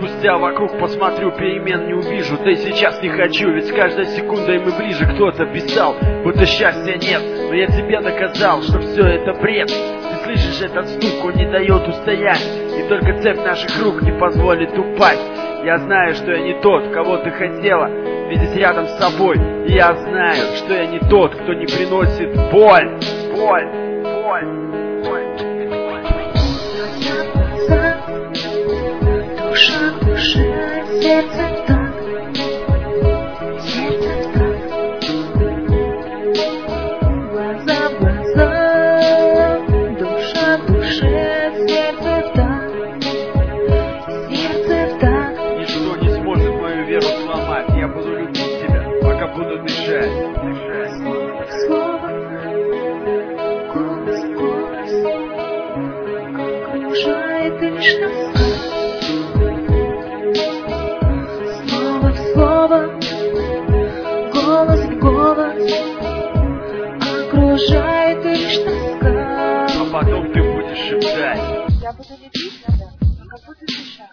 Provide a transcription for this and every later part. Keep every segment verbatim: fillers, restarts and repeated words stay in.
спустя вокруг посмотрю, перемен не увижу. Да и сейчас не хочу, ведь с каждой секундой мы ближе. Кто-то писал, будто счастья нет, но я тебе доказал, что все это бред. Ты слышишь этот стук, он не дает устоять, и только цепь наших рук не позволит упасть. Я знаю, что я не тот, кого ты хотела видеть рядом с собой. И я знаю, что я не тот, кто не приносит боль. Боль, боль, боль. Душа в душе, сердце так, сердце так. Глаза в глаза, душа в душе, сердце так, сердце так. Ничто не сможет мою веру сломать. Я буду любить тебя, пока буду дышать. Слово в слово, голос в голос, окружает лишь тоска. Слово в слово, голос в голос, окружает лишь тоска. А потом ты будешь шептать. Я буду любить тебя, как буду дышать.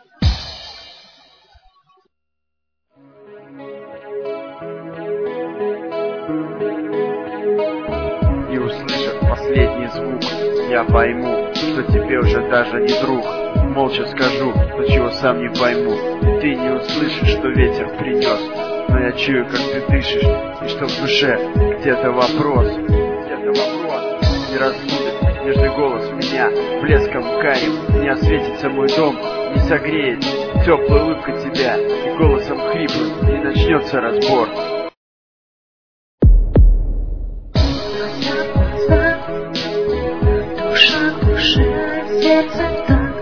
И услышав последний звук, я пойму, что тебе уже даже не друг. Молча скажу, то чего сам не пойму. И ты не услышишь, что ветер принес. Но я чую, как ты дышишь, и что в душе где-то вопрос. Где-то вопрос не разбудит нежный голос меня блеском карим. Не осветится мой дом, не согреет теплая улыбка тебя, и голосом хриплым не начнется разбор. Глаза в глаза, душа в душе, сердце так,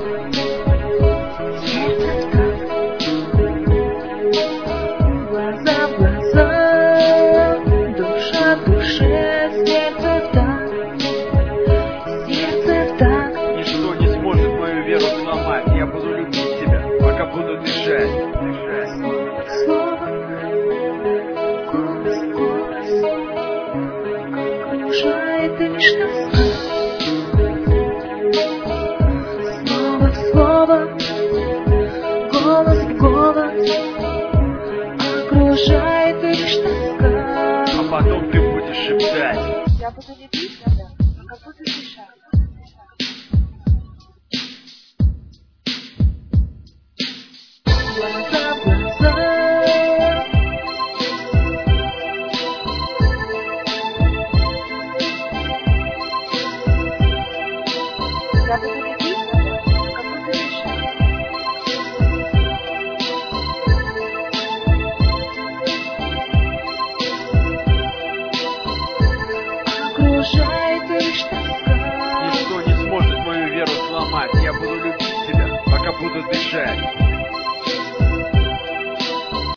сердце так. Глаза в глаза, душа в душе, сердце так, сердце так. Ничто не сможет мою веру сломать. Я буду любить тебя, пока буду дышать. Дышать. Слово в слово, голос в голос, окружает лишь тоска. Слово в слово, голос в голос, окружает лишь тоска. А потом ты будешь шептать. Я буду любить тебя, как буду дышать. Глаза в глаза, я буду любить тебя, как буду дышать. Окружает лишь тоска. Ничто не сможет мою веру сломать. Я буду любить тебя, пока буду дышать.